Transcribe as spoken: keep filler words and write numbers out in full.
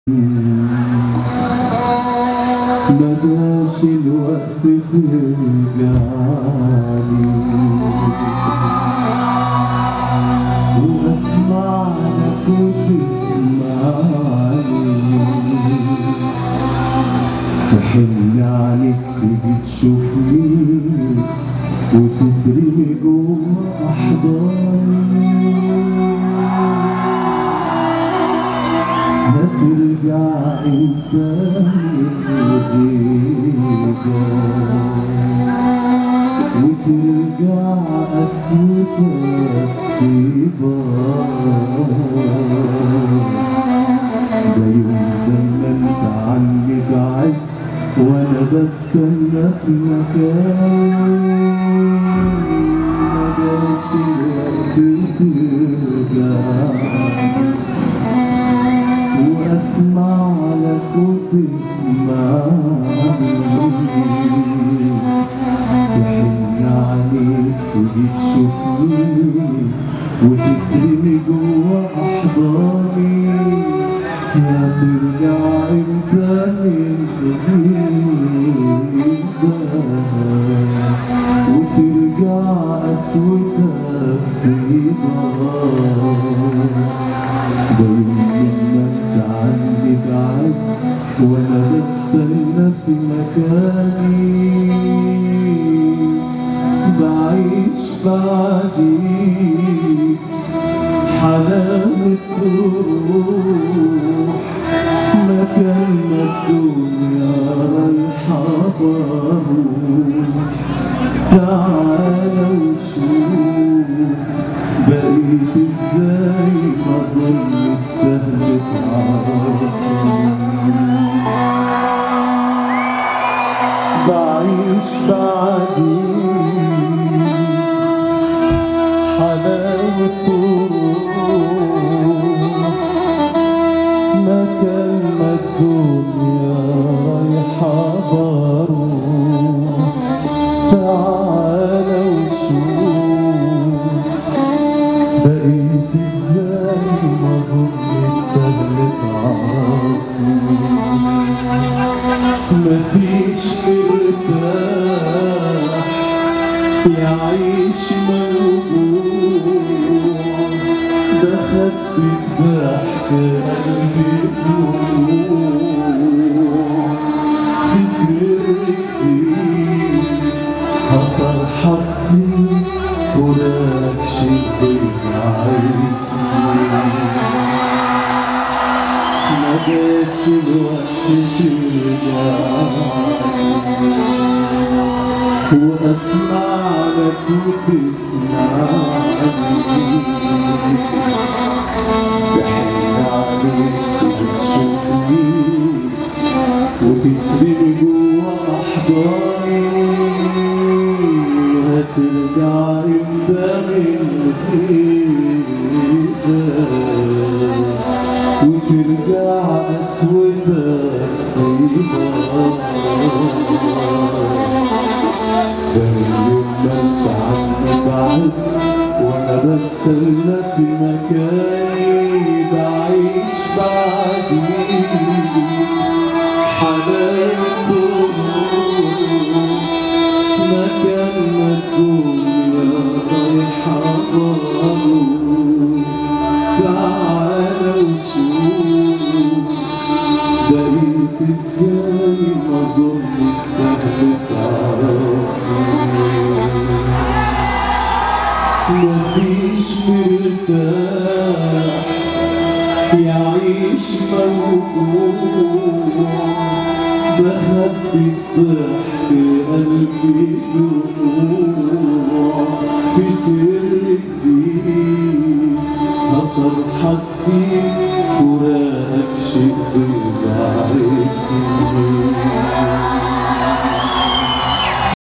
مداش الوقت ترجعلي واسمع لك وتسمعني بحن عليك تيجي تشوفني وتترمي جوا احضاني هترجع انت وترجع قسوتك طيبة ده يوم لما انت عني بعدت وانا بستنى في مكاني مجاش الوقت ترجع واسمع لك وتسمعني تحن عليك تيجي تشوفني وتترمي جوا احضاني يا ترجع انت من جديد وترجع قسوتك طيبة ده يوم لما انت عني بعدت وانا بستنى في مكاني بعيش بعديك حلاوة روح مكان ما الدنيا رايحة بروح تعالى وشوف بقيت ازاي ما ظن السهل تعرفني بعيش بعديك حلاوة روح مكان ما الدنيا رايحة بروح تعالى وشوف بقيت ازاي ما ظن السهل تعرفني مفيش مرتاح يعيش موجوع بخبي في ضحك قلبي دموع في سر جديد حصل حقي فراق شبه عارفني مجاش الوقت ترجعلي واسمع لك وتسمعني بحن عليك تيجي تشوفني وتترمي جوا احضاني هترجع انت من جديد وترجع قسوتك طيبة ده اليوم ما انت عني بعدت وانا بستنى في مكاني بعيش بعديك حلاوة روح مكان ما الدنيا رايحة بروح تعالى وشوف بقيت ازاي ما ظن السهل تعرفني مفيش مرتاح يعيش موجوع بخبي في ضحك قلبي دموع في سر جديد حصل حقي فراقك شبه عارفني